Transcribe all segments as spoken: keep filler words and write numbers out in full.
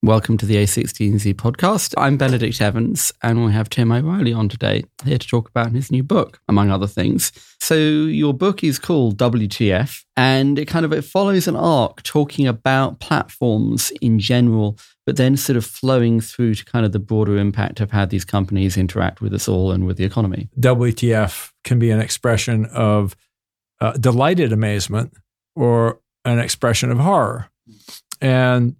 Welcome to the A sixteen Z podcast. I'm Benedict Evans, and we have Tim O'Reilly on today, here to talk about his new book, among other things. So your book is called W T F, and it kind of it follows an arc talking about platforms in general, but then sort of flowing through to kind of the broader impact of how these companies interact with us all and with the economy. W T F can be an expression of uh, delighted amazement or an expression of horror. And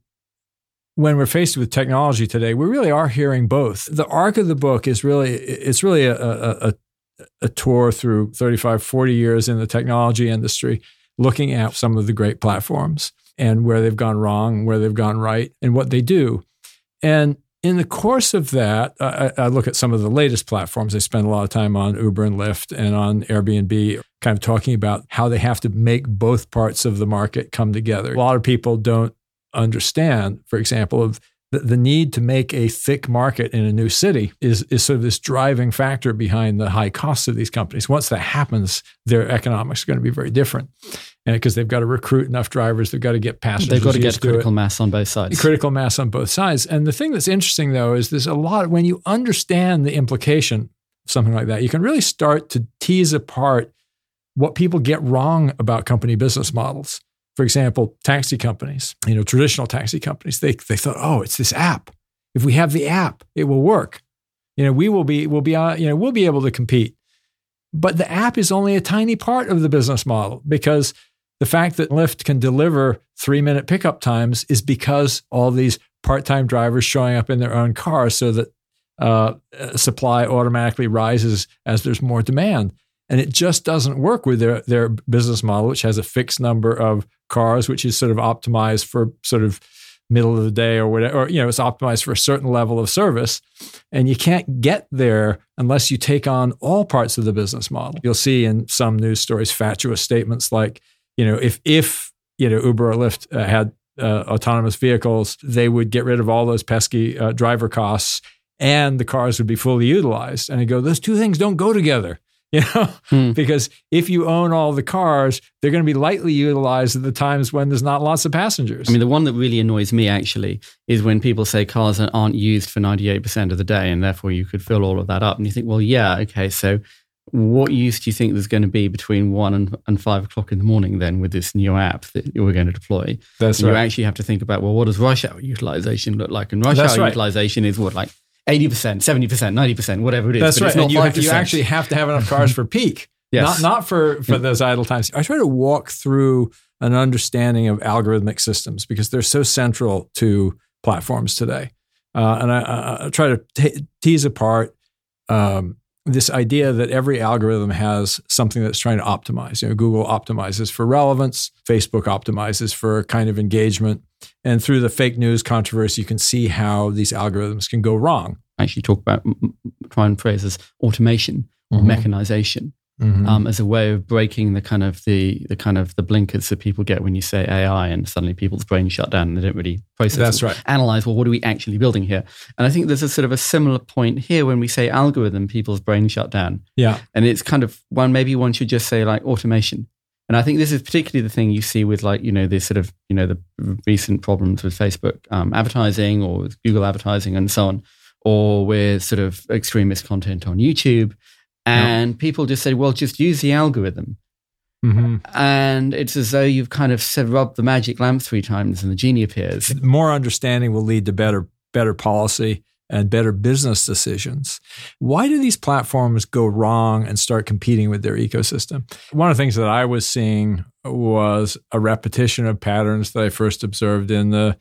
when we're faced with technology today, we really are hearing both. The arc of the book is really, it's really a, a, a, a tour through thirty-five, forty years in the technology industry, looking at some of the great platforms and where they've gone wrong, where they've gone right, and what they do. And in the course of that, I, I look at some of the latest platforms. I spend a lot of time on Uber and Lyft and on Airbnb, kind of talking about how they have to make both parts of the market come together. A lot of people don't understand, for example, of the, the need to make a thick market in a new city is, is sort of this driving factor behind the high costs of these companies. Once that happens, their economics are going to be very different. And because they've got to recruit enough drivers, they've got to get passengers. They've got to get critical mass on both sides. Critical mass on both sides. And the thing that's interesting, though, is there's a lot, when you understand the implication of something like that, you can really start to tease apart what people get wrong about company business models. For example, taxi companies, you know, traditional taxi companies, they they thought, oh, it's this app. If we have the app, it will work. You know, we will be, we'll be, uh, you know, we'll be able to compete. But the app is only a tiny part of the business model, because the fact that Lyft can deliver three-minute pickup times is because all these part-time drivers showing up in their own cars, so that uh, supply automatically rises as there's more demand. And it just doesn't work with their, their business model, which has a fixed number of cars, which is sort of optimized for sort of middle of the day or whatever, or, you know, it's optimized for a certain level of service. And you can't get there unless you take on all parts of the business model. You'll see in some news stories fatuous statements like, you know, if, if you know, Uber or Lyft uh, had uh, autonomous vehicles, they would get rid of all those pesky uh, driver costs and the cars would be fully utilized. And I go, those two things don't go together. You know, hmm. Because if you own all the cars, they're going to be lightly utilized at the times when there's not lots of passengers. I mean, the one that really annoys me actually is when people say cars aren't used for ninety-eight percent of the day and therefore you could fill all of that up. And you think, well, yeah, okay, so what use do you think there's going to be between one and, and five o'clock in the morning then with this new app that you're going to deploy? That's and right. You actually have to think about, well, what does rush hour utilization look like? And rush That's hour right. utilization is what, like eighty percent, seventy percent, ninety percent, whatever it is. That's but right. It's not and you, five percent. you actually have to have enough cars for peak, yes. not not for, for those idle times. I try to walk through an understanding of algorithmic systems because they're so central to platforms today. Uh, and I, I try to t- tease apart um, this idea that every algorithm has something that's trying to optimize. You know, Google optimizes for relevance, Facebook optimizes for kind of engagement. And through the fake news controversy, you can see how these algorithms can go wrong. I actually talk about, try and phrase as automation or mm-hmm. mechanization mm-hmm. um, as a way of breaking the kind of the the kind of the blinkers that people get when you say A I, and suddenly people's brains shut down and they don't really process. That's or right. Analyze, well, what are we actually building here? And I think there's a sort of a similar point here when we say algorithm, people's brains shut down. Yeah, and it's kind of one. Maybe one should just say like automation. And I think this is particularly the thing you see with like, you know, this sort of, you know, the recent problems with Facebook um, advertising or with Google advertising and so on, or with sort of extremist content on YouTube. And yep. people just say, well, just use the algorithm. Mm-hmm. And it's as though you've kind of said, rub the magic lamp three times and the genie appears. More understanding will lead to better, better policy and better business decisions. Why do these platforms go wrong and start competing with their ecosystem? One of the things that I was seeing was a repetition of patterns that I first observed in the,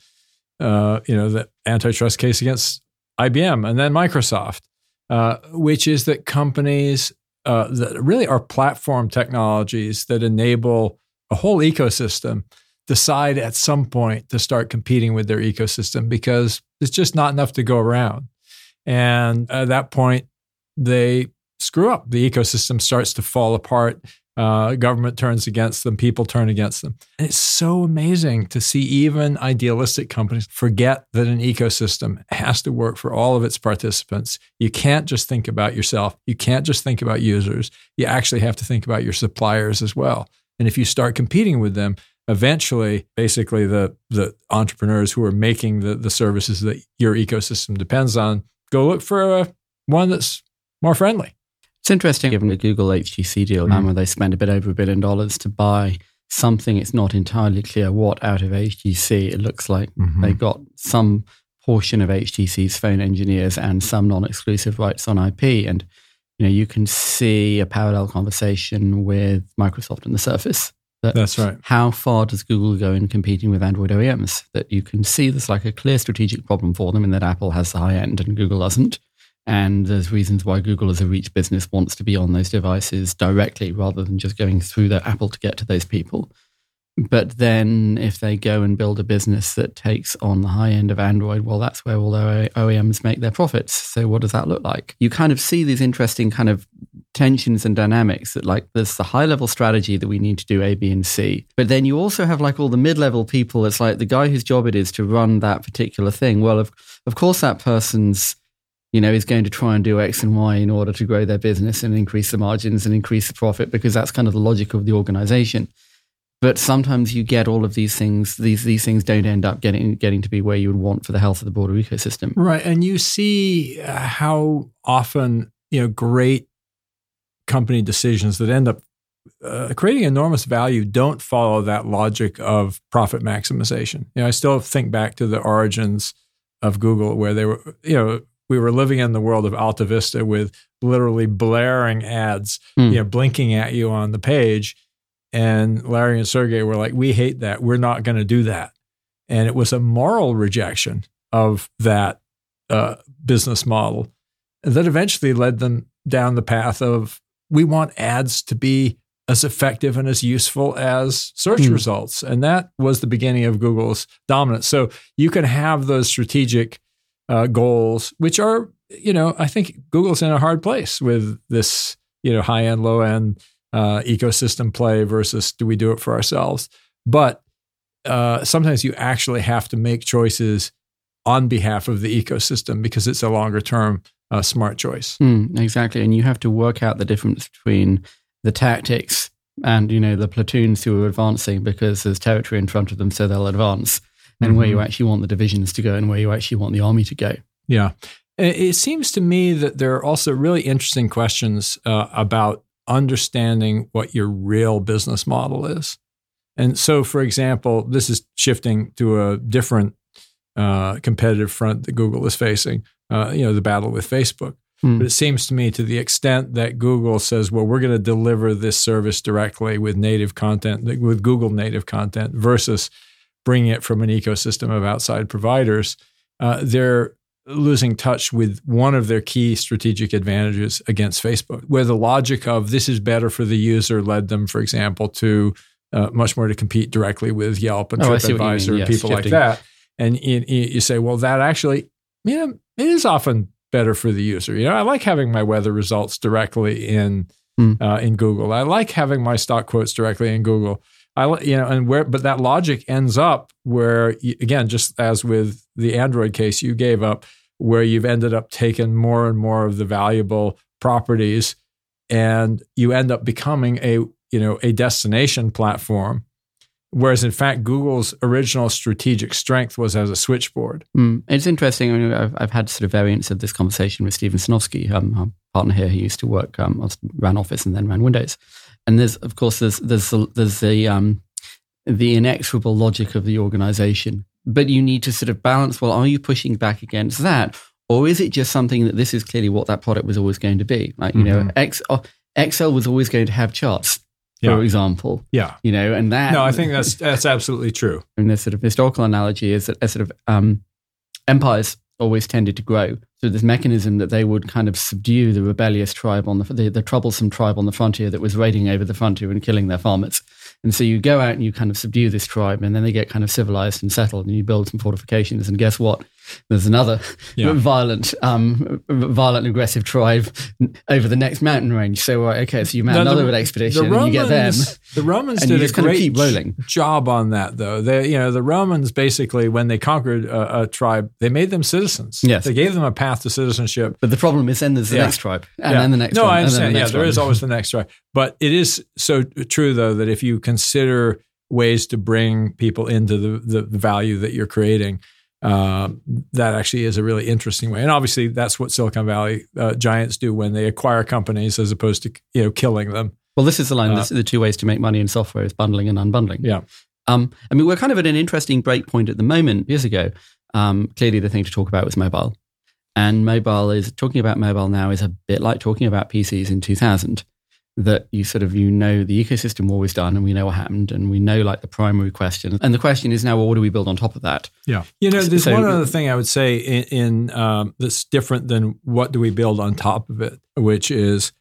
uh, you know, the antitrust case against I B M and then Microsoft, uh, which is that companies uh, that really are platform technologies that enable a whole ecosystem decide at some point to start competing with their ecosystem because there's just not enough to go around. And at that point, they screw up. The ecosystem starts to fall apart. Uh, government turns against them. People turn against them. And it's so amazing to see even idealistic companies forget that an ecosystem has to work for all of its participants. You can't just think about yourself. You can't just think about users. You actually have to think about your suppliers as well. And if you start competing with them, eventually, basically, the the entrepreneurs who are making the, the services that your ecosystem depends on go look for a, one that's more friendly. It's interesting, given the Google H T C deal, mm-hmm. um, where they spend a bit over a billion dollars to buy something, it's not entirely clear what out of H T C. It looks like mm-hmm. they got some portion of H T C's phone engineers and some non-exclusive rights on I P. And you know, you can see a parallel conversation with Microsoft and the Surface. That That's right. How far does Google go in competing with Android O E Ms? That you can see there's like a clear strategic problem for them in that Apple has the high end and Google doesn't. And there's reasons why Google as a reach business wants to be on those devices directly rather than just going through the Apple to get to those people. But then if they go and build a business that takes on the high end of Android, well, that's where all their O E Ms make their profits. So what does that look like? You kind of see these interesting kind of tensions and dynamics that like there's the high level strategy that we need to do A, B, and C. But then you also have like all the mid-level people. It's like the guy whose job it is to run that particular thing. Well, of, of course that person's, you know, is going to try and do X and Y in order to grow their business and increase the margins and increase the profit because that's kind of the logic of the organization. But sometimes you get all of these things, these these things don't end up getting getting to be where you would want for the health of the broader ecosystem. Right. And you see how often, you know, great company decisions that end up uh, creating enormous value don't follow that logic of profit maximization. You know, I still think back to the origins of Google where they were, you know, we were living in the world of Alta Vista with literally blaring ads, mm. you know, blinking at you on the page. And Larry and Sergey were like, we hate that. We're not going to do that. And it was a moral rejection of that uh, business model that eventually led them down the path of, we want ads to be as effective and as useful as search mm. results. And that was the beginning of Google's dominance. So you can have those strategic uh, goals, which are, you know, I think Google's in a hard place with this, you know, high end, low end Uh, ecosystem play versus do we do it for ourselves? But uh, sometimes you actually have to make choices on behalf of the ecosystem because it's a longer term uh, smart choice. Mm, exactly. And you have to work out the difference between the tactics and, you know, the platoons who are advancing because there's territory in front of them, so they'll advance, and mm-hmm. where you actually want the divisions to go and where you actually want the army to go. Yeah. It seems to me that there are also really interesting questions uh, about understanding what your real business model is. And so, for example, this is shifting to a different uh, competitive front that Google is facing, uh, you know, the battle with Facebook. Mm. But it seems to me to the extent that Google says, well, we're going to deliver this service directly with native content, with Google native content versus bringing it from an ecosystem of outside providers, uh, they're losing touch with one of their key strategic advantages against Facebook, where the logic of this is better for the user led them, for example, to uh, much more to compete directly with Yelp and oh, TripAdvisor yes, and people shifting. like that. And you, you say, well, that actually, you know, it is often better for the user. You know, I like having my weather results directly in mm. uh, in Google. I like having my stock quotes directly in Google. I, you know, and where, but that logic ends up where, again, just as with the Android case you gave up, where you've ended up taking more and more of the valuable properties, and you end up becoming a, you know, a destination platform, whereas in fact Google's original strategic strength was as a switchboard. Mm. It's interesting. I mean, I've, I've had sort of variants of this conversation with Stephen Sinofsky, um, our partner here, who used to work, um, ran Office and then ran Windows. And there's, of course, there's there's there's the um, the inexorable logic of the organization. But you need to sort of balance, well, are you pushing back against that? Or is it just something that this is clearly what that product was always going to be? Like, you mm-hmm. know, X, oh, Excel was always going to have charts, for yeah. example. Yeah. You know, and that... No, I think that's that's absolutely true. And the sort of historical analogy is that a sort of um, empires always tended to grow. So this mechanism that they would kind of subdue the rebellious tribe on the, the, the troublesome tribe on the frontier that was raiding over the frontier and killing their farmers. And so you go out and you kind of subdue this tribe, and then they get kind of civilized and settled, and you build some fortifications. And guess what? There's another yeah. violent, um, violent, aggressive tribe over the next mountain range. So, uh, okay, so you mount now, another the, expedition, the Romans, and you get them. The Romans and did you just a kind great of keep rolling. job on that, though. They, you know, the Romans basically, when they conquered a, a tribe, they made them citizens. Yes, they gave them a path to citizenship. But the problem is, then there's the yeah. next tribe, and yeah. then the next. No, one, I understand. And then the Yeah, next there one. is always the next tribe. But it is so true, though, that if you consider ways to bring people into the, the, the value that you're creating, um, that actually is a really interesting way. And obviously, that's what Silicon Valley uh, giants do when they acquire companies, as opposed to you know killing them. Well, this is the line. Uh, this is the two ways to make money in software is bundling and unbundling. Yeah. Um, I mean, we're kind of at an interesting break point at the moment. Years ago, um, clearly the thing to talk about was mobile. And mobile is, talking about mobile now is a bit like talking about P Cs in two thousand. That you sort of, you know, the ecosystem war was done and we know what happened and we know like the primary question. And the question is now, well, what do we build on top of that? Yeah. You know, there's So- one other thing I would say in, in um, that's different than what do we build on top of it, which is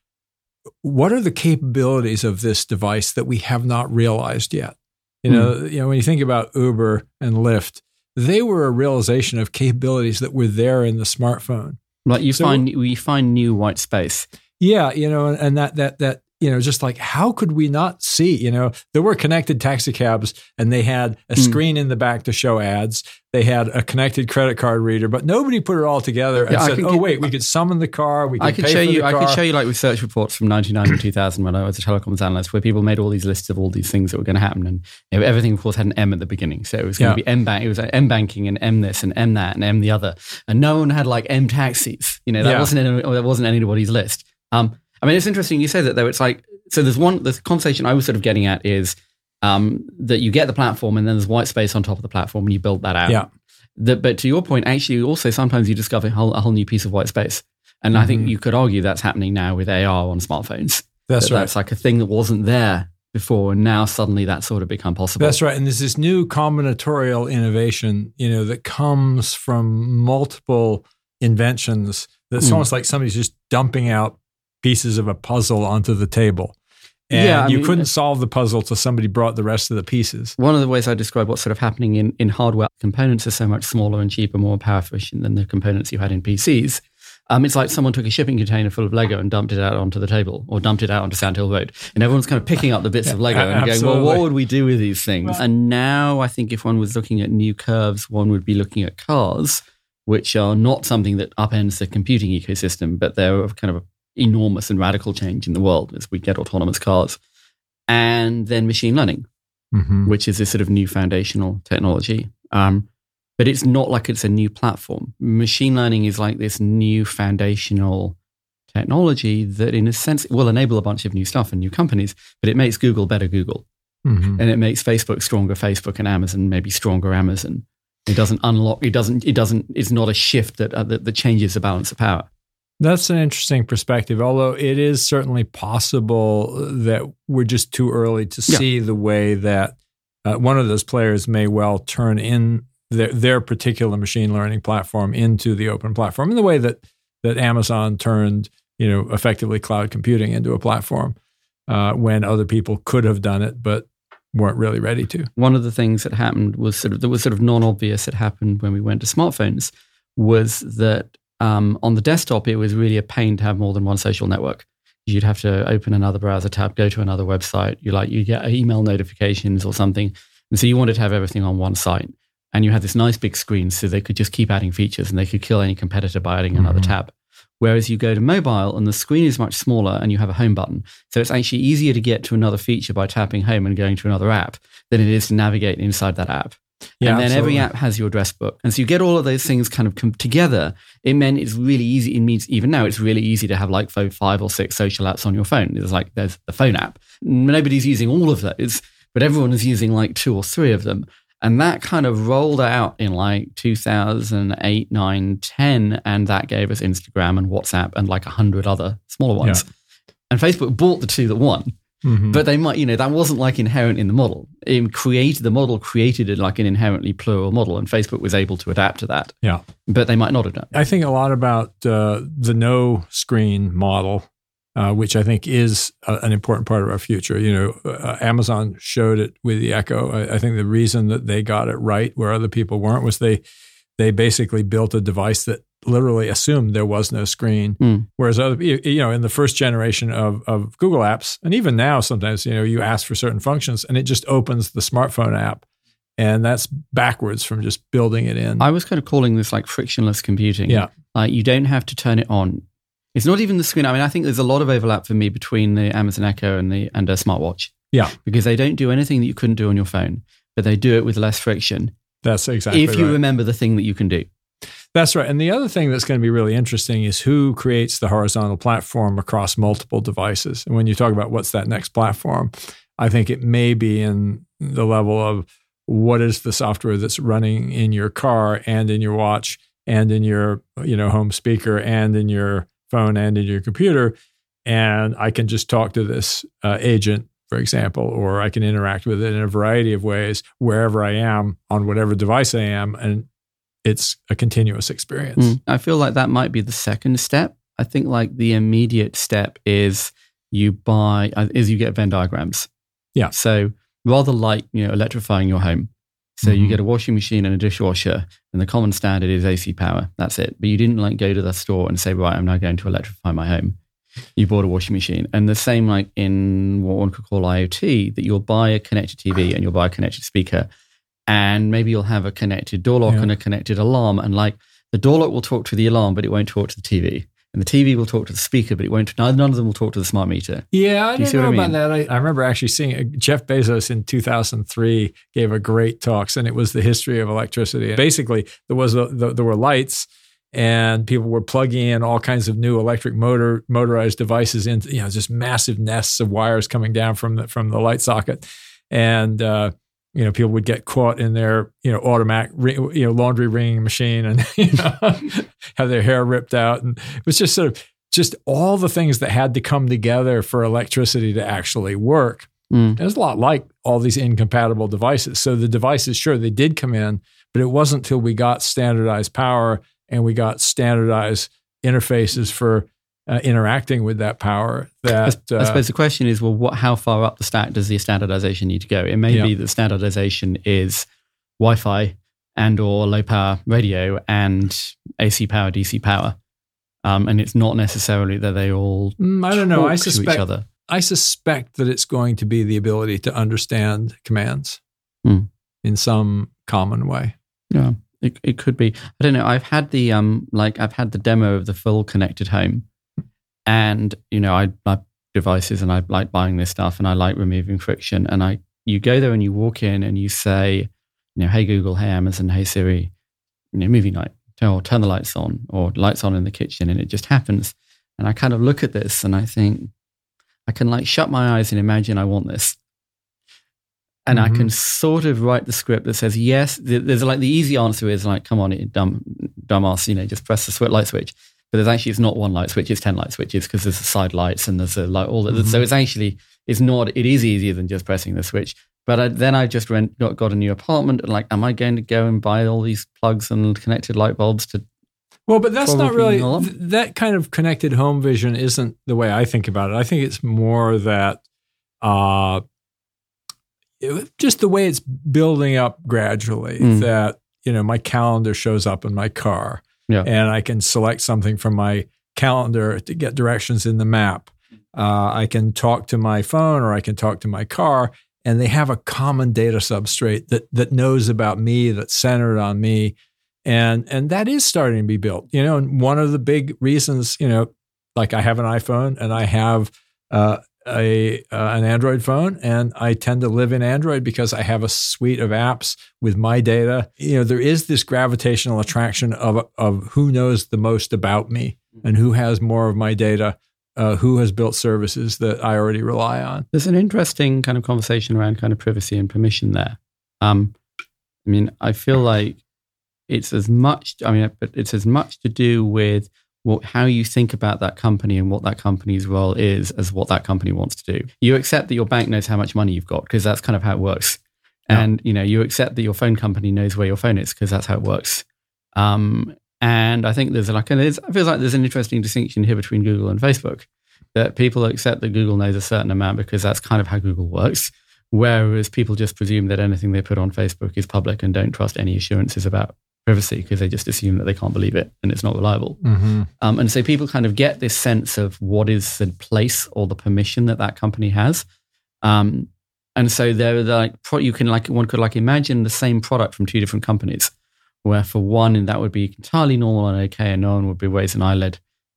what are the capabilities of this device that we have not realized yet? You know, mm. you know, when you think about Uber and Lyft, they were a realization of capabilities that were there in the smartphone. Like you So- find, we find new white space. Yeah, you know, and that that that you know, just like how could we not see? You know, there were connected taxi cabs, and they had a Mm. screen in the back to show ads. They had a connected credit card reader, but nobody put it all together and Yeah, I said, can "Oh, get- wait, we could summon the car. We could I could pay show for you. the I car." could show you like research reports from ninety-nine and two thousand when I was a telecoms analyst, where people made all these lists of all these things that were going to happen, and you know, everything, of course, had an M at the beginning. So it was going Yeah. to be M bank. It was like M banking and M this and M that and M the other, and no one had like M taxis. You know, that Yeah. wasn't any, that wasn't anybody's list. Um, I mean, it's interesting you say that though. It's like so. There's one. The conversation I was sort of getting at is um, that you get the platform, and then there's white space on top of the platform, and you build that out. Yeah. The, but to your point, actually, also sometimes you discover a whole, a whole new piece of white space. And I think Mhm. you could argue that's happening now with A R on smartphones. That's That right. That's like a thing that wasn't there before, and now suddenly that's sort of become possible. That's right. And there's this new combinatorial innovation, you know, that comes from multiple inventions. That's Mm. almost like somebody's just dumping out pieces of a puzzle onto the table. And Yeah, I you mean- couldn't solve the puzzle till somebody brought the rest of the pieces. One of the ways I describe what's sort of happening in, in hardware, components are so much smaller and cheaper, more power efficient than the components you had in P Cs. Um, it's like someone took a shipping container full of Lego and dumped it out onto the table, or dumped it out onto Sand Hill Road. And everyone's kind of picking up the bits of Lego Yeah, and going, absolutely. well, what would we do with these things? And now I think if one was looking at new curves, one would be looking at cars, which are not something that upends the computing ecosystem, but they're a kind of enormous and radical change in the world as we get autonomous cars. And then machine learning, Mm-hmm. which is this sort of new foundational technology. Um, but it's not like it's a new platform. Machine learning is like this new foundational technology that in a sense will enable a bunch of new stuff and new companies, but it makes Google better Google. Mm-hmm. And it makes Facebook stronger Facebook, and Amazon maybe stronger Amazon. It doesn't unlock, it doesn't, it doesn't, it's not a shift that, uh, that, that changes the balance of power. That's an interesting perspective, although it is certainly possible that we're just too early to Yeah. see the way that uh, one of those players may well turn in their, their particular machine learning platform into the open platform in the way that that Amazon turned, you know, effectively cloud computing into a platform uh, when other people could have done it but weren't really ready to. One of the things that happened was sort of, that was sort of non-obvious that happened when we went to smartphones was that Um, on the desktop, it was really a pain to have more than one social network. You'd have to open another browser tab, go to another website. You like you get email notifications or something, and so you wanted to have everything on one site. And you had this nice big screen, so they could just keep adding features, and they could kill any competitor by adding another Mhm. tab. Whereas you go to mobile, and the screen is much smaller, and you have a home button, so it's actually easier to get to another feature by tapping home and going to another app than it is to navigate inside that app. Yeah, and then absolutely. every app has your address book. And so you get all of those things kind of come together. It meant it's really easy. It means even now it's really easy to have like five or six social apps on your phone. It's like there's the phone app. Nobody's using all of those, but everyone is using like two or three of them. And that kind of rolled out in like two thousand eight, nine, ten. And that gave us Instagram and WhatsApp and like a hundred other smaller ones. Yeah. And Facebook bought the two that won. Mhm. But they might, you know, that wasn't like inherent in the model. It created the model, created it like an inherently plural model, and Facebook was able to adapt to that. Yeah. But they might not have done. I think a lot about uh, the no screen model, uh, which I think is a, an important part of our future. You know, uh, Amazon showed it with the Echo. I, I think the reason that they got it right where other people weren't was they they basically built a device that literally assumed there was no screen. Mm. Whereas other, you you know, in the first generation of of Google apps, and even now, sometimes you know you ask for certain functions, and it just opens the smartphone app. And that's backwards from just building it in. I was kind of calling this like frictionless computing. Yeah. Like you don't have to turn it on. It's not even the screen. I mean, I think there's a lot of overlap for me between the Amazon Echo and the and a smartwatch. Yeah. Because they don't do anything that you couldn't do on your phone, but they do it with less friction. That's exactly if you right. remember the thing that you can do. That's right. And the other thing that's going to be really interesting is who creates the horizontal platform across multiple devices. And when you talk about what's that next platform, I think it may be in the level of what is the software that's running in your car and in your watch and in your, you know, home speaker and in your phone and in your computer. And I can just talk to this uh, agent, for example, or I can interact with it in a variety of ways wherever I am on whatever device I am. And it's a continuous experience. Mm. I feel like that might be the second step. I think like the immediate step is you buy, uh, is you get Venn diagrams. Yeah. So rather like, you know, electrifying your home. So mm-hmm. you get a washing machine and a dishwasher, and the common standard is A C power. That's it. But you didn't like go to the store and say, right, I'm now going to electrify my home. You bought a washing machine. And the same like in what one could call IoT, that you'll buy a connected T V and you'll buy a connected speaker. And maybe you'll have a connected door lock yeah. and a connected alarm. And like the door lock will talk to the alarm, but it won't talk to the T V. And the T V will talk to the speaker, but it won't. None of them will talk to the smart meter. Yeah, I Do didn't know I mean? about that. I, I remember actually seeing uh, Jeff Bezos in two thousand three gave a great talks, and it was the history of electricity. And basically, there was a, the, there were lights, and people were plugging in all kinds of new electric motor motorized devices into, you know, just massive nests of wires coming down from the from the light socket, and uh, you know, people would get caught in their, you know, automatic, you know, laundry wringing machine and, you know, have their hair ripped out. And it was just sort of just all the things that had to come together for electricity to actually work. Mm. It was a lot like all these incompatible devices. So the devices, sure, they did come in, but it wasn't until we got standardized power and we got standardized interfaces for Uh, interacting with that power. That I, I suppose the question is, well, what? How far up the stack does the standardization need to go? It may yeah. be that standardization is Wi-Fi and or low power radio and A C power, D C power, um, and it's not necessarily that they all. Mm, I don't know. I suspect. Each other. I suspect that it's going to be the ability to understand commands mm. in some common way. Yeah, it it could be. I don't know. I've had the um, like I've had the demo of the full connected home. And, you know, I buy devices and I like buying this stuff and I like removing friction. And I, you go there and you walk in and you say, you know, hey, Google, hey, Amazon, hey, Siri, you know, movie night, or turn the lights on or lights on in the kitchen. And it just happens. And I kind of look at this and I think I can like shut my eyes and imagine I want this. And mm-hmm. I can sort of write the script that says, yes, there's like the easy answer is like, come on, dumb, dumbass, you know, just press the switch, light switch. But there's actually, it's not one light switch, it's ten light switches because there's the side lights and there's a light, all that. Mm-hmm. So it's actually, it's not, it is easier than just pressing the switch. But I, then I just rent, got, got a new apartment and like, am I going to go and buy all these plugs and connected light bulbs to? Well, but that's not really, th- that kind of connected home vision isn't the way I think about it. I think it's more that, uh, it, just the way it's building up gradually mm. that, you know, my calendar shows up in my car. Yeah. And I can select something from my calendar to get directions in the map. Uh, I can talk to my phone or I can talk to my car, and they have a common data substrate that that knows about me, that's centered on me, and and that is starting to be built. You know, and one of the big reasons, you know, like I have an iPhone and I have uh, a uh, an Android phone, and I tend to live in Android because I have a suite of apps with my data. You know, there is this gravitational attraction of of who knows the most about me and who has more of my data, uh, who has built services that I already rely on. There's an interesting kind of conversation around kind of privacy and permission there. Um, I mean, I feel like it's as much. I mean, but it's as much to do with what, how you think about that company and what that company's role is as what that company wants to do. You accept that your bank knows how much money you've got because that's kind of how it works. Yeah. And, you know, you accept that your phone company knows where your phone is because that's how it works. Um, and I think there's like, and it feels like there's an interesting distinction here between Google and Facebook, that people accept that Google knows a certain amount because that's kind of how Google works. Whereas people just presume that anything they put on Facebook is public and don't trust any assurances about privacy because they just assume that they can't believe it and it's not reliable. Mm-hmm. Um, and so people kind of get this sense of what is the place or the permission that that company has. Um, and so they're like, you can like, one could like imagine the same product from two different companies, where for one, that would be entirely normal and okay, and no one would be raise an eyelid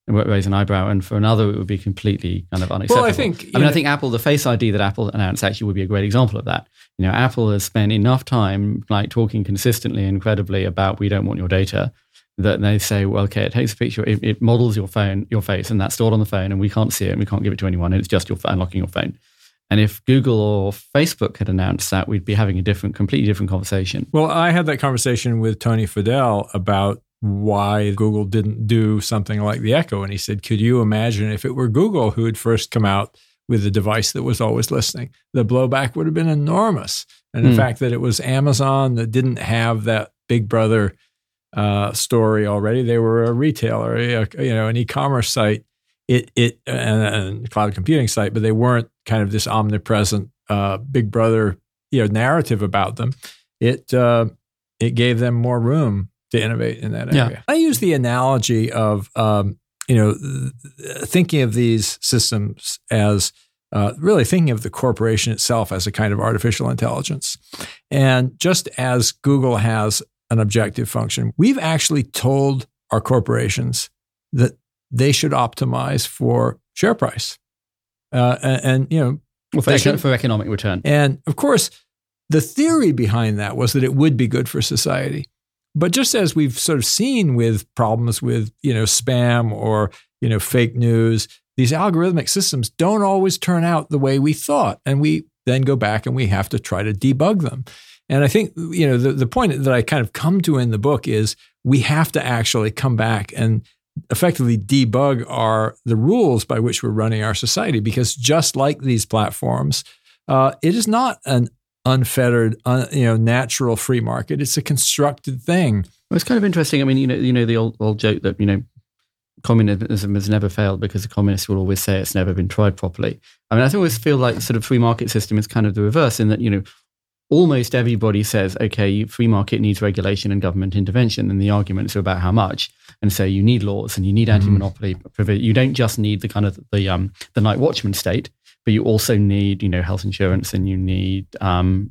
raise an eyebrow, and for another it would be completely kind of unacceptable. Well, I think, I mean, know, I think Apple, the Face I D that Apple announced actually would be a great example of that. You know, Apple has spent enough time like talking consistently and credibly about we don't want your data, that they say, well, okay, it takes a picture, it, it models your phone, your face, and that's stored on the phone, and we can't see it, and we can't give it to anyone, and it's just your unlocking your phone. And if Google or Facebook had announced that, we'd be having a different, completely different conversation. Well, I had that conversation with Tony Fadell about why Google didn't do something like the Echo. And he said, could you imagine if it were Google who had first come out with a device that was always listening? The blowback would have been enormous. And the mm. fact that it was Amazon that didn't have that Big Brother uh, story already, they were a retailer, a, you know, an e-commerce site, it it and a cloud computing site, but they weren't kind of this omnipresent uh, Big Brother, you know, narrative about them. It uh, it gave them more room to innovate in that area. Yeah. I use the analogy of, um, you know, thinking of these systems as uh, really thinking of the corporation itself as a kind of artificial intelligence. And just as Google has an objective function, we've actually told our corporations that they should optimize for share price. Uh, and, and, you know, well, for, should, for economic return. And of course, the theory behind that was that it would be good for society. But just as we've sort of seen with problems with, you know, spam or, you know, fake news, these algorithmic systems don't always turn out the way we thought. And we then go back and we have to try to debug them. And I think, you know, the, the point that I kind of come to in the book is we have to actually come back and effectively debug our the rules by which we're running our society. Because just like these platforms, uh, it is not an unfettered, un, you know, natural free market. It's a constructed thing. Well, it's kind of interesting. I mean, you know, you know the old, old joke that, you know, communism has never failed because the communists will always say it's never been tried properly. I mean, I always feel like the sort of free market system is kind of the reverse in that, you know, almost everybody says, okay, free market needs regulation and government intervention, and the arguments are about how much. And so you need laws and you need anti-monopoly. Mm-hmm. You don't just need the kind of the um, the night watchman state, but you also need, you know, health insurance, and you need um,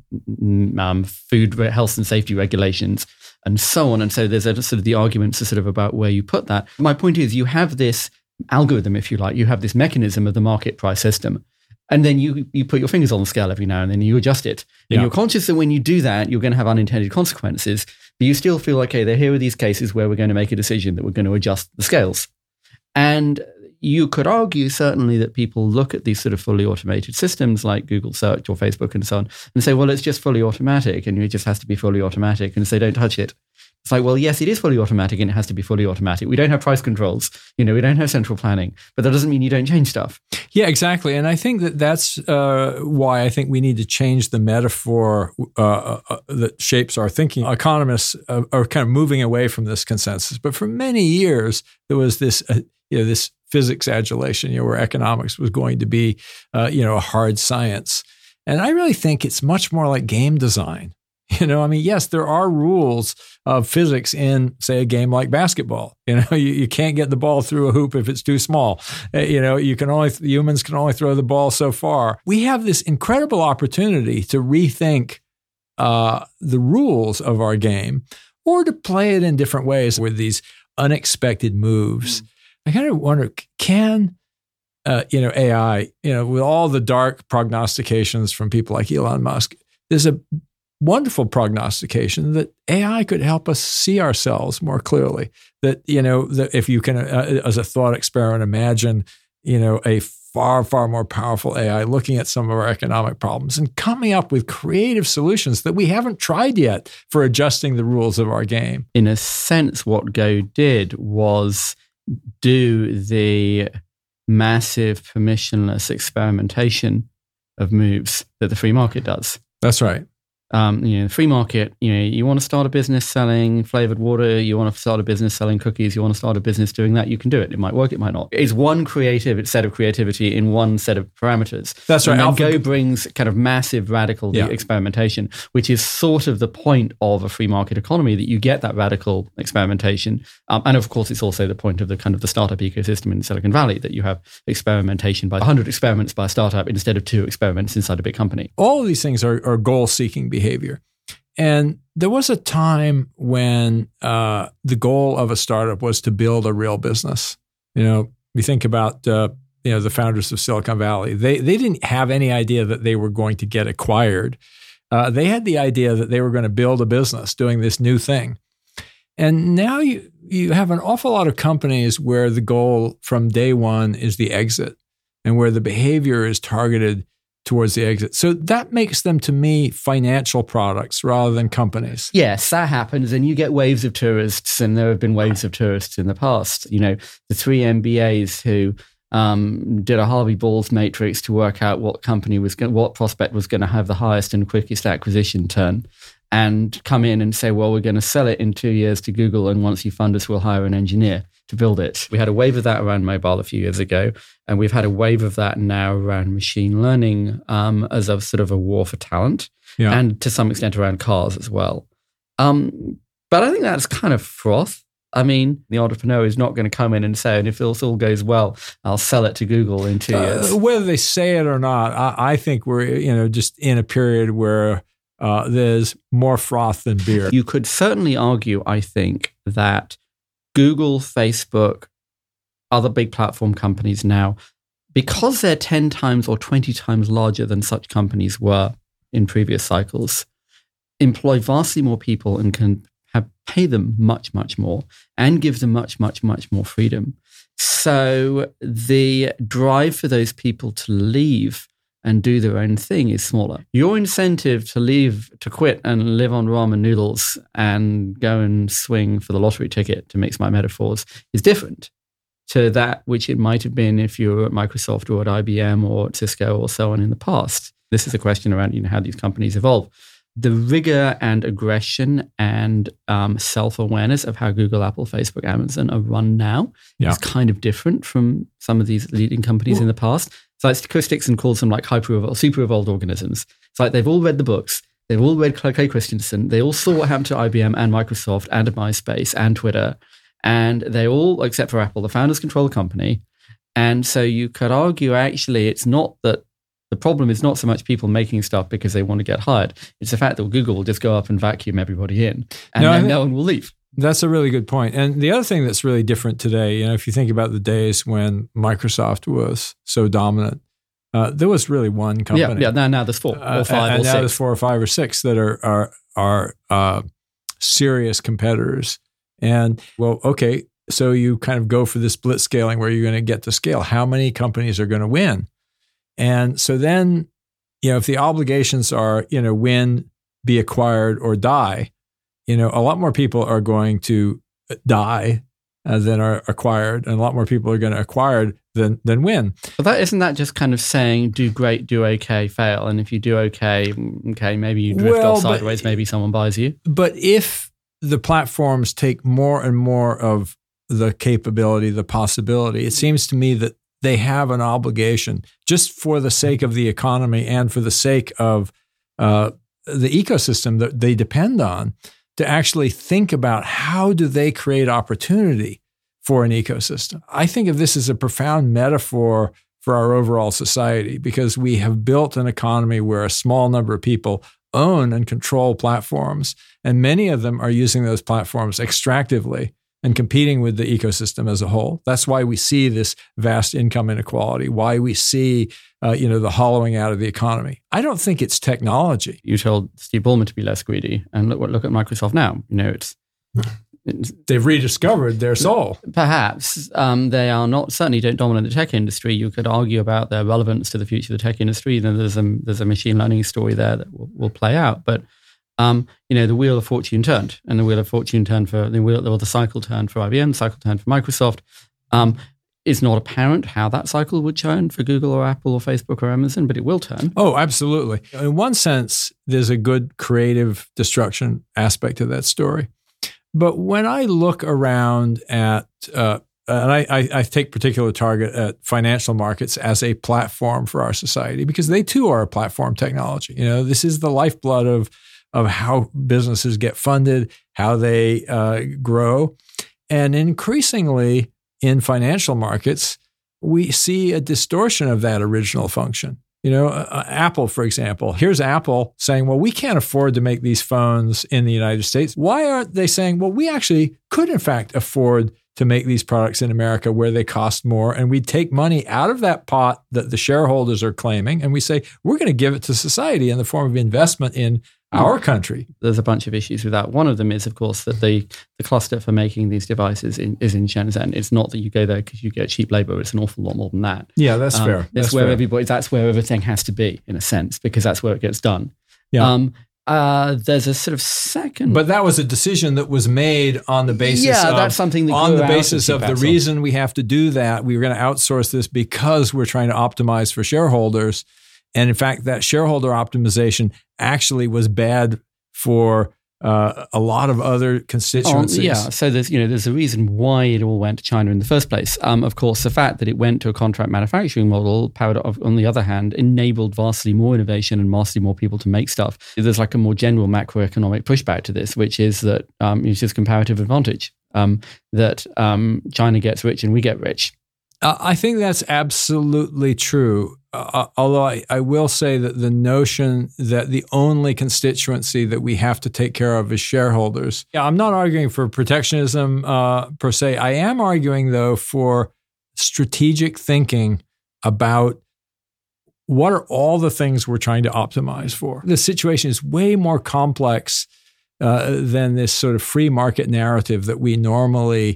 um, food, health and safety regulations, and so on. And so there's a sort of the arguments are sort of about where you put that. My point is, you have this algorithm, if you like, you have this mechanism of the market price system. And then you you put your fingers on the scale every now and then, and you adjust it. And yeah. you're conscious that when you do that, you're going to have unintended consequences. But you still feel, okay, there here are these cases where we're going to make a decision that we're going to adjust the scales. And you could argue certainly that people look at these sort of fully automated systems like Google Search or Facebook and so on and say, well, it's just fully automatic and it just has to be fully automatic, and say, don't touch it. It's like, well, yes, it is fully automatic and it has to be fully automatic. We don't have price controls. You know, we don't have central planning, but that doesn't mean you don't change stuff. Yeah, exactly. And I think that that's uh, why I think we need to change the metaphor uh, uh, that shapes our thinking. Economists uh, are kind of moving away from this consensus. But for many years, there was this, uh, you know, this physics adulation, you know, where economics was going to be, uh, you know, a hard science. And I really think it's much more like game design. You know, I mean, yes, there are rules of physics in, say, a game like basketball. You know, you, you can't get the ball through a hoop if it's too small. Uh, you know, you can only humans can only throw the ball so far. We have this incredible opportunity to rethink uh, the rules of our game, or to play it in different ways with these unexpected moves. Mm. I kind of wonder, can uh, you know, A I, you know, with all the dark prognostications from people like Elon Musk, there's a wonderful prognostication that A I could help us see ourselves more clearly. That, you know, that if you can, uh, as a thought experiment, imagine, you know, a far, far more powerful A I looking at some of our economic problems and coming up with creative solutions that we haven't tried yet for adjusting the rules of our game. In a sense, what Go did was do the massive permissionless experimentation of moves that the free market does. That's right. Um, you know, free market, you know, you want to start a business selling flavored water, you want to start a business selling cookies, you want to start a business doing that, you can do it. It might work, it might not. It's one creative set of creativity in one set of parameters. That's right. And Go brings kind of massive radical yeah. experimentation, which is sort of the point of a free market economy, that you get that radical experimentation. Um, and of course, it's also the point of the kind of the startup ecosystem in Silicon Valley, that you have experimentation by one hundred experiments by a startup instead of two experiments inside a big company. All of these things are, are goal-seeking behavior. behavior. And there was a time when uh, the goal of a startup was to build a real business. You know, we think about uh, you know the founders of Silicon Valley. They they didn't have any idea that they were going to get acquired. Uh, they had the idea that they were going to build a business doing this new thing. And now you you have an awful lot of companies where the goal from day one is the exit, and where the behavior is targeted towards the exit. So that makes them, to me, financial products rather than companies. Yes, that happens. And you get waves of tourists, and there have been waves of tourists in the past. You know, the three M B As who um, did a Harvey Balls matrix to work out what company was going, what prospect was going to have the highest and quickest acquisition turn, and come in and say, well, we're going to sell it in two years to Google, and once you fund us, we'll hire an engineer to build it. We had a wave of that around mobile a few years ago, and we've had a wave of that now around machine learning um, as a sort of a war for talent, yeah. and to some extent around cars as well. Um, but I think that's kind of froth. I mean, the entrepreneur is not going to come in and say, and if this all goes well, I'll sell it to Google in two years. Uh, whether they say it or not, I, I think we're you know just in a period where uh, there's more froth than beer. You could certainly argue, I think, that Google, Facebook, other big platform companies now, because they're ten times or twenty times larger than such companies were in previous cycles, employ vastly more people and can have, pay them much, much more and give them much, much, much more freedom. So the drive for those people to leave and do their own thing is smaller. Your incentive to leave, to quit and live on ramen noodles and go and swing for the lottery ticket, to mix my metaphors, is different to that which it might have been if you were at Microsoft or at I B M or at Cisco or so on in the past. This is a question around you know how these companies evolve. The rigor and aggression and um, self-awareness of how Google, Apple, Facebook, Amazon are run now yeah. is kind of different from some of these leading companies well, in the past. So like Chris Dixon calls them like hyper evolved, super evolved organisms. It's like they've all read the books. They've all read Clay Christensen. They all saw what happened to I B M and Microsoft and MySpace and Twitter. And they all, except for Apple, the founders control the company. And so you could argue, actually, it's not that the problem is not so much people making stuff because they want to get hired. It's the fact that Google will just go up and vacuum everybody in, and no, then no one will leave. That's a really good point. And the other thing that's really different today, you know, if you think about the days when Microsoft was so dominant, uh, there was really one company. Yeah, yeah. Now, now there's four or five uh, and or now six. there's four or five or six that are are are uh, serious competitors. And well, okay, so you kind of go for this blitz scaling where you're going to get to scale. How many companies are going to win? And so then, you know, if the obligations are, you know, win, be acquired, or die, you know, a lot more people are going to die uh, than are acquired, and a lot more people are going to acquire than than win. But that isn't that just kind of saying do great, do okay, fail, and if you do okay, okay, maybe you drift well, off sideways, but, maybe someone buys you. But if the platforms take more and more of the capability, the possibility, it seems to me that they have an obligation, just for the sake of the economy and for the sake of uh, the ecosystem that they depend on, to actually think about how do they create opportunity for an ecosystem. I think of this as a profound metaphor for our overall society, because we have built an economy where a small number of people own and control platforms, and many of them are using those platforms extractively and competing with the ecosystem as a whole. That's why we see this vast income inequality, why we see uh, you know, the hollowing out of the economy. I don't think it's technology. You told Steve Ballmer to be less greedy, and look, look at Microsoft now. You know, it's, it's they've rediscovered their soul. Perhaps um, they are not, certainly don't dominate the tech industry. You could argue about their relevance to the future of the tech industry. Then there's a, there's a machine learning story there that will, will play out. But Um, you know, the wheel of fortune turned, and the wheel of fortune turned for the wheel, or the cycle turned for I B M, the cycle turned for Microsoft. Um, it's not apparent how that cycle would turn for Google or Apple or Facebook or Amazon, but it will turn. Oh, absolutely. In one sense, there's a good creative destruction aspect to that story. But when I look around at, uh, and I, I, I take particular target at financial markets as a platform for our society, because they too are a platform technology. You know, this is the lifeblood of of how businesses get funded, how they uh, grow. And increasingly in financial markets, we see a distortion of that original function. You know, uh, Apple, for example, here's Apple saying, well, we can't afford to make these phones in the United States. Why aren't they saying, well, we actually could in fact afford to make these products in America where they cost more. And we take money out of that pot that the shareholders are claiming, and we say, we're going to give it to society in the form of investment in our country. There's a bunch of issues with that. One of them is, of course, that the, the cluster for making these devices in, is in Shenzhen. It's not that you go there because you get cheap labor. It's an awful lot more than that. Yeah, that's um, fair. That's, that's where fair. everybody. That's where everything has to be, in a sense, because that's where it gets done. Yeah. Um, uh, there's a sort of second, but that was a decision that was made on the basis. Yeah, of, that's something that on grew the out basis of of the reason we have to do that. We were going to outsource this because we're trying to optimize for shareholders, and in fact, that shareholder optimization actually was bad for uh, a lot of other constituencies. Oh, yeah, so there's you know there's a reason why it all went to China in the first place. Um, of course, the fact that it went to a contract manufacturing model, powered of, on the other hand, enabled vastly more innovation and vastly more people to make stuff. There's like a more general macroeconomic pushback to this, which is that um, it's just comparative advantage. Um, that um, China gets rich and we get rich. Uh, I think that's absolutely true. Uh, although I, I will say that the notion that the only constituency that we have to take care of is shareholders. Yeah, I'm not arguing for protectionism uh, per se. I am arguing, though, for strategic thinking about what are all the things we're trying to optimize for. The situation is way more complex uh, than this sort of free market narrative that we normally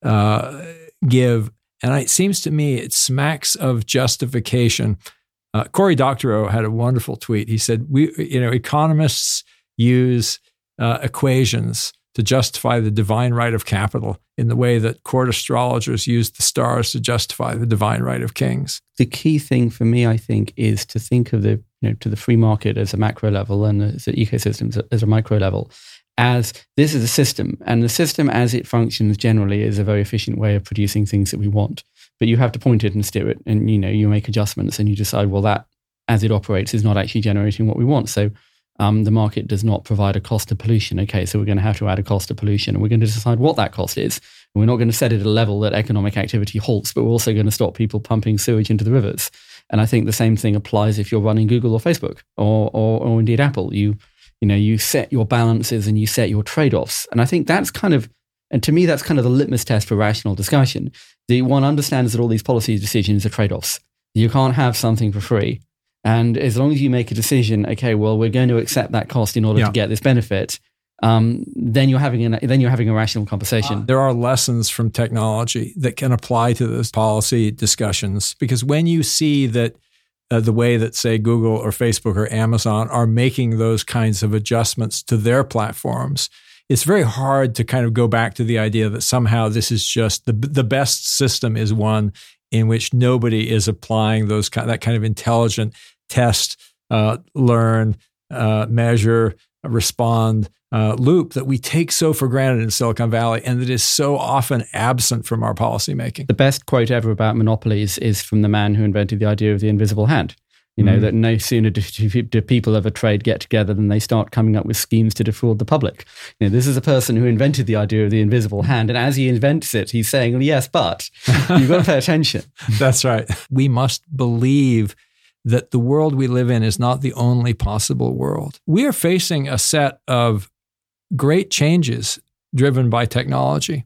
uh, give. And it seems to me it smacks of justification. Uh, Cory Doctorow had a wonderful tweet. He said, "We, you know, economists use uh, equations to justify the divine right of capital in the way that court astrologers use the stars to justify the divine right of kings." The key thing for me, I think, is to think of the you know to the free market as a macro level and the ecosystems as a micro level. As this is a system, and the system as it functions generally is a very efficient way of producing things that we want. But you have to point it and steer it, and you know you make adjustments, and you decide, well, that as it operates is not actually generating what we want. So um, the market does not provide a cost of pollution. Okay, so we're going to have to add a cost of pollution, and we're going to decide what that cost is. And we're not going to set it at a level that economic activity halts, but we're also going to stop people pumping sewage into the rivers. And I think the same thing applies if you're running Google or Facebook or or, or indeed Apple. You You know, you set your balances and you set your trade-offs. And I think that's kind of, and to me, that's kind of the litmus test for rational discussion. The one understands that all these policy decisions are trade-offs. You can't have something for free. And as long as you make a decision, okay, well, we're going to accept that cost in order yeah. to get this benefit, um, then you're having an, then you're having a rational conversation. Uh, there are lessons from technology that can apply to those policy discussions, because when you see that Uh, the way that, say, Google or Facebook or Amazon are making those kinds of adjustments to their platforms, it's very hard to kind of go back to the idea that somehow this is just the the best system is one in which nobody is applying those that kind of intelligent test, uh, learn, uh, measure, respond uh, loop that we take so for granted in Silicon Valley, and that is so often absent from our policymaking. The best quote ever about monopolies is from the man who invented the idea of the invisible hand. You know, mm. that no sooner do, do people of a trade get together than they start coming up with schemes to defraud the public. You know, this is a person who invented the idea of the invisible hand. And as he invents it, he's saying, well, yes, but you've got to pay attention. That's right. We must believe that the world we live in is not the only possible world. We are facing a set of great changes driven by technology.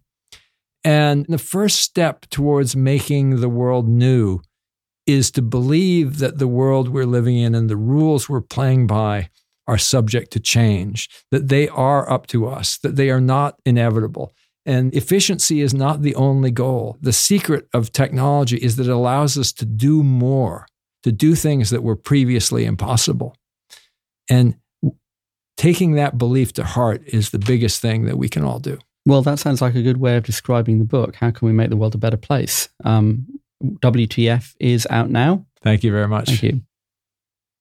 And the first step towards making the world new is to believe that the world we're living in and the rules we're playing by are subject to change, that they are up to us, that they are not inevitable. And efficiency is not the only goal. The secret of technology is that it allows us to do more, to do things that were previously impossible. And taking that belief to heart is the biggest thing that we can all do. Well, that sounds like a good way of describing the book. How can we make the world a better place? Um, W T F is out now. Thank you very much. Thank you.